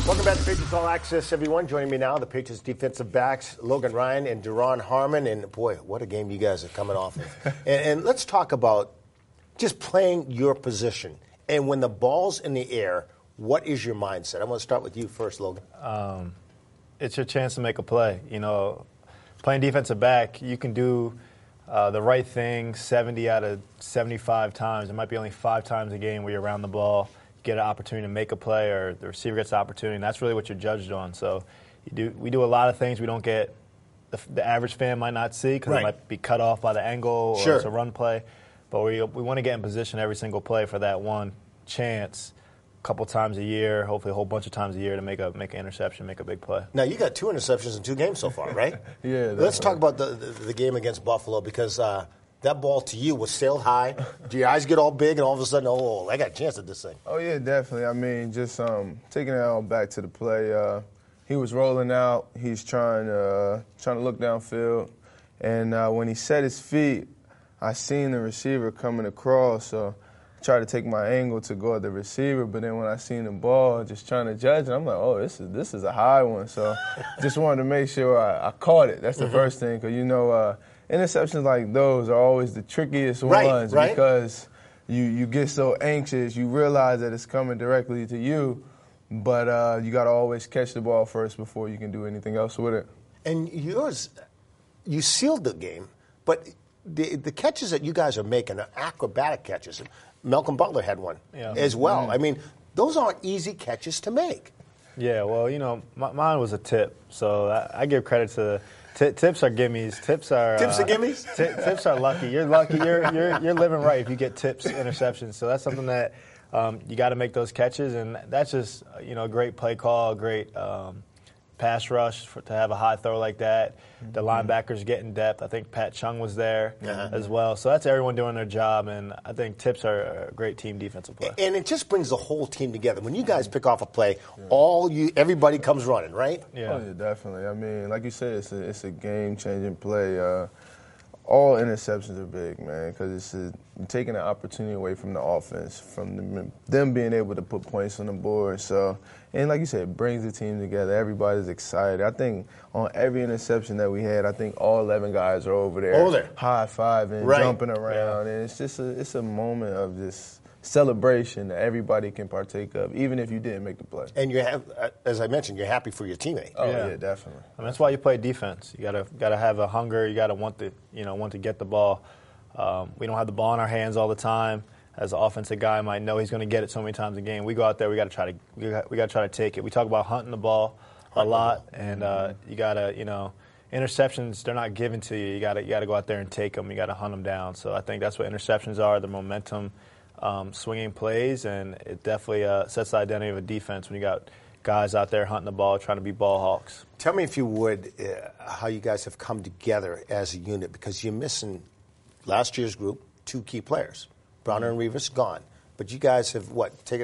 Welcome back to Patriots All Access, everyone. Joining me now, the Patriots defensive backs, Logan Ryan and Duron Harmon. And, boy, what a game you guys are coming off of. and let's talk about just playing your position. And when the ball's in the air, what is your mindset? I want to start with you first, Logan. It's your chance to make a play. You know, playing defensive back, you can do the right thing 70 out of 75 times. It might be only 5 times a game where you're around the ball, get an opportunity to make a play, or the receiver gets the opportunity, and that's really what you're judged on. So we do a lot of things we don't get, the average fan might not see because it might be cut off by the angle or it's a run play. But we want to get in position every single play for that one chance a couple times a year, hopefully a whole bunch of times a year to make an interception, make a big play. Now, you got 2 interceptions in 2 games so far, right? Yeah. Let's talk about the game against Buffalo because that ball to you was sailed high. Do your eyes get all big and all of a sudden, oh, I got a chance at this thing? Oh, yeah, definitely. I mean, just taking it all back to the play. He was rolling out. He's trying to look downfield. And when he set his feet, I seen the receiver coming across. So I tried to take my angle to go at the receiver. But then when I seen the ball, just trying to judge it, I'm like, oh, this is a high one. So just wanted to make sure I caught it. That's the first thing. Because, interceptions like those are always the trickiest ones because you get so anxious. You realize that it's coming directly to you, but you got to always catch the ball first before you can do anything else with it. And you sealed the game, but the catches that you guys are making are acrobatic catches. Malcolm Butler had one as well. I mean, those aren't easy catches to make. Yeah, well, mine was a tip, so I give credit to tips are gimmies. Tips are gimmies. Tips are lucky. You're lucky. You're living right if you get tips, interceptions. So that's something that you got to make those catches, and that's just a great play call, a great pass rush to have a high throw like that. The linebackers get in depth. I think Pat Chung was there as well. So that's everyone doing their job, and I think tips are a great team defensive play. And it just brings the whole team together. When you guys pick off a play, everybody comes running, right? Yeah. Oh, yeah, definitely. I mean, like you said, it's a game-changing play. All interceptions are big, man, because it's taking an opportunity away from the offense, from them being able to put points on the board. So, and like you said, it brings the team together. Everybody's excited. I think on every interception that we had, I think all 11 guys are over there high-fiving, jumping around. And it's just it's a moment of just celebration that everybody can partake of, even if you didn't make the play. And you have, as I mentioned, you're happy for your teammate. Oh yeah, definitely. I mean, that's why you play defense. You gotta have a hunger. You gotta want to get the ball. We don't have the ball in our hands all the time. As an offensive guy, I might know he's going to get it so many times a game. We go out there, we got to try to take it. We talk about hunting the ball a lot, and you gotta interceptions, they're not given to you. You gotta go out there and take them. You gotta hunt them down. So I think that's what interceptions are. The momentum. Swinging plays, and it definitely sets the identity of a defense when you got guys out there hunting the ball, trying to be ball hawks. Tell me, if you would, how you guys have come together as a unit, because you're missing last year's group, 2 key players. Browner and Revis gone. But you guys have, taken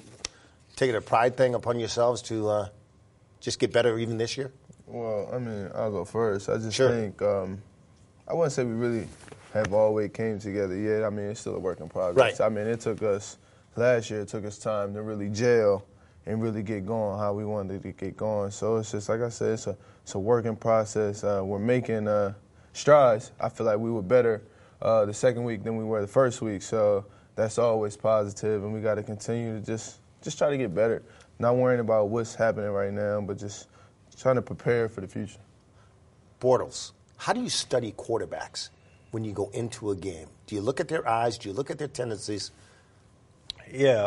a pride thing upon yourselves to just get better even this year? Well, I mean, I'll go first. I just think, I wouldn't say we really have always came together yet. I mean, it's still a work in progress. Right. I mean, last year it took us time to really gel and really get going how we wanted to get going. So it's just, like I said, it's a working process. We're making strides. I feel like we were better the second week than we were the first week. So that's always positive, and we got to continue to just try to get better. Not worrying about what's happening right now, but just trying to prepare for the future. Bortles, how do you study quarterbacks when you go into a game? Do you look at their eyes? Do you look at their tendencies? Yeah.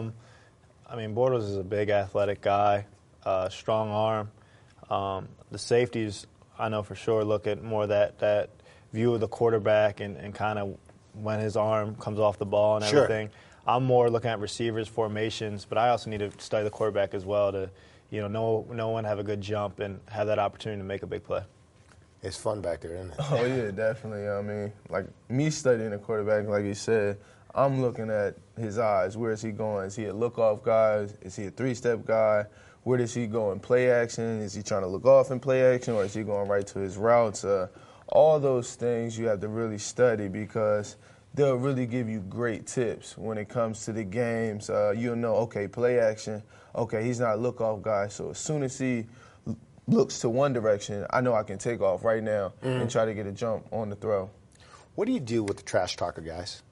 I mean, Bortles is a big athletic guy, strong arm. The safeties, I know for sure, look at more that view of the quarterback and kind of when his arm comes off the ball and everything. I'm more looking at receivers, formations, but I also need to study the quarterback as well to, know when have a good jump and have that opportunity to make a big play. It's fun back there, isn't it? Oh, yeah, definitely. I mean, like me studying the quarterback, like you said, I'm looking at his eyes. Where is he going? Is he a look-off guy? Is he a 3-step guy? Where does he go in play action? Is he trying to look off in play action, or is he going right to his routes? All those things you have to really study because they'll really give you great tips when it comes to the games. You'll know, okay, play action. Okay, he's not a look-off guy, so as soon as he looks to one direction, I know I can take off right now and try to get a jump on the throw. What do you do with the trash talker guys?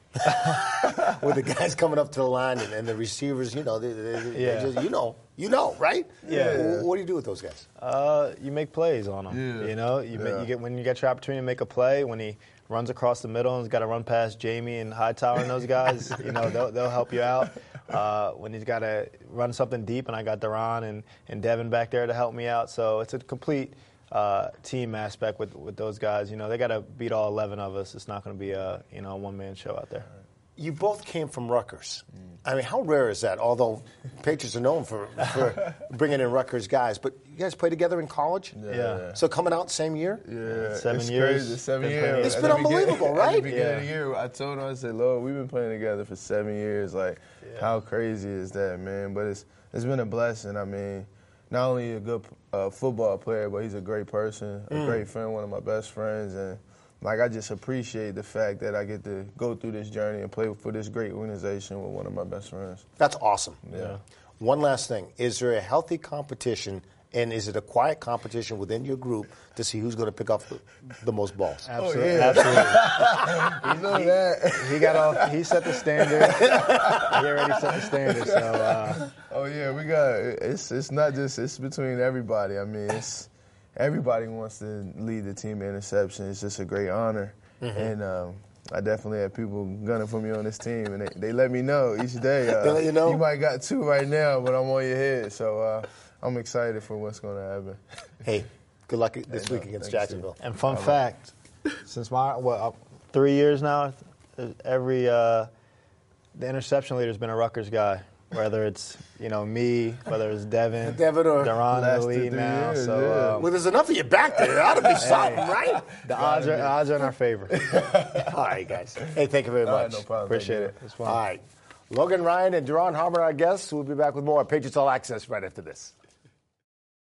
With the guys coming up to the line and the receivers, they just, you know, right? Yeah. What do you do with those guys? You make plays on him. Yeah. When you get your opportunity to make a play, when he runs across the middle and he's got to run past Jamie and Hightower and those guys, they'll help you out. When he's got to run something deep, and I got Duran and Devin back there to help me out. So it's a complete team aspect with those guys. They got to beat all 11 of us. It's not going to be a one-man show out there. You both came from Rutgers. I mean, how rare is that? Although Patriots are known for bringing in Rutgers guys, but you guys played together in college? Yeah. So coming out same year? Yeah, 7 years. Crazy. 7 years. It's been unbelievable, right? At the beginning of the year, I told him, I said, Lord, we've been playing together for 7 years. Like, how crazy is that, man? But it's been a blessing. I mean, not only a good football player, but he's a great person, a great friend, one of my best friends, and I just appreciate the fact that I get to go through this journey and play for this great organization with one of my best friends. That's awesome. Yeah. One last thing. Is there a healthy competition, and is it a quiet competition within your group to see who's going to pick up the most balls? Absolutely. Absolutely. You know that. He set the standard. He already set the standard. So. We got it's not just it's between everybody. I mean, everybody wants to lead the team in interception. It's just a great honor, and I definitely have people gunning for me on this team, and they let me know each day. They let you know? You might got 2 right now, but I'm on your head, so I'm excited for what's going to happen. Hey, good luck this week against thanks, Jacksonville. And fun fact, since 3 years now, the interception leader's been a Rutgers guy. Whether it's me, whether it's Devin or Duran in the lead now. Years, so well, there's enough of you back there. There ought to be something, right? the odds are in our favor. All right, guys. Hey, thank you very much. No problem. Appreciate it. It's fun. All right. Logan Ryan and Duran Harmon, our guests. We'll be back with more Patriots All Access right after this.